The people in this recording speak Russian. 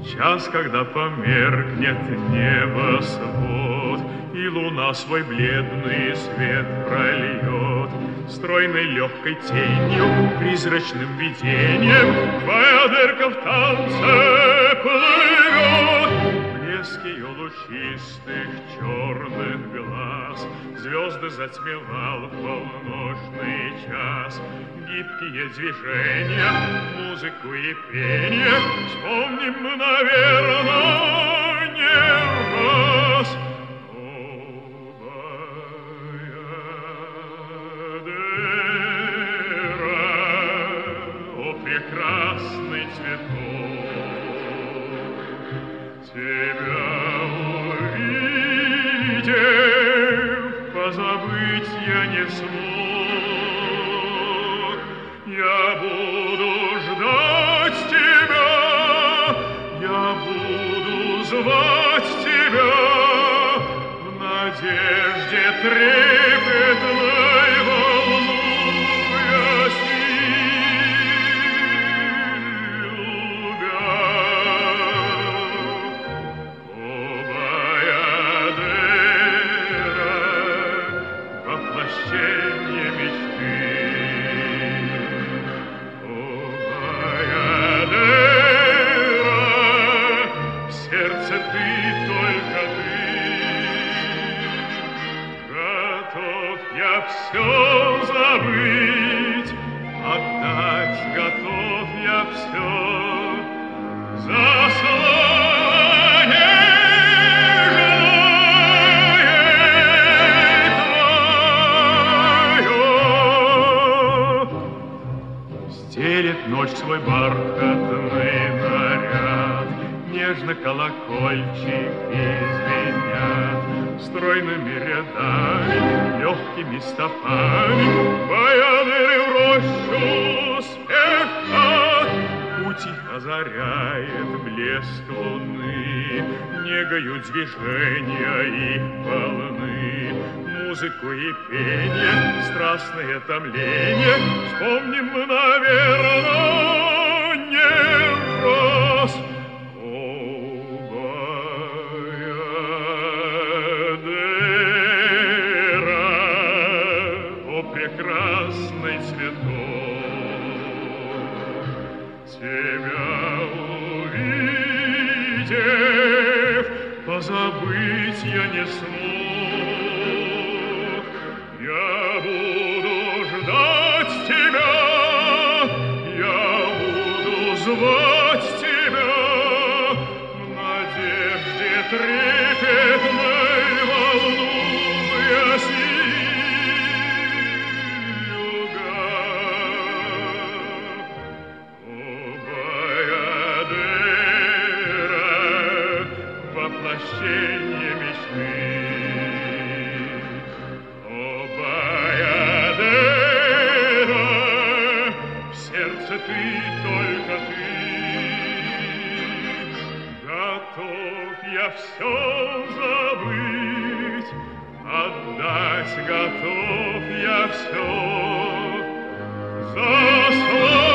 Час, когда померкнет небосвод, и луна свой бледный свет прольет, стройной легкой тенью, призрачным видением твоя дырка в танце плывет. Блеск ее лучистых черных глаз звезды затмевал полночный час. Гибкие движения, музыку и пение вспомним мы, наверное, не раз. Прекрасный цветок, тебя увидев, позабыть я не смог. Я буду ждать тебя, я буду звать тебя в надежде трепетной волнуясь. Все забыть, отдать готов я все, заслоненное стелет ночь свой бархатный наряд, нежно колокольчики звенят, стройными рядами, легкими стопами, баяны в рощу спешат. Путь их озаряет блеск луны, негою движения их полны. Музыку и пение, страстное томление вспомним мы, наверное, не раз. Прекрасный цветок, тебя увидев, позабыть я не смог. Я буду ждать тебя, я буду звать тебя в надежде трепетной волнуясь. Воплощение мечты. О, Баядера, в сердце ты, только ты. Готов я все забыть, отдать готов я все. Заслать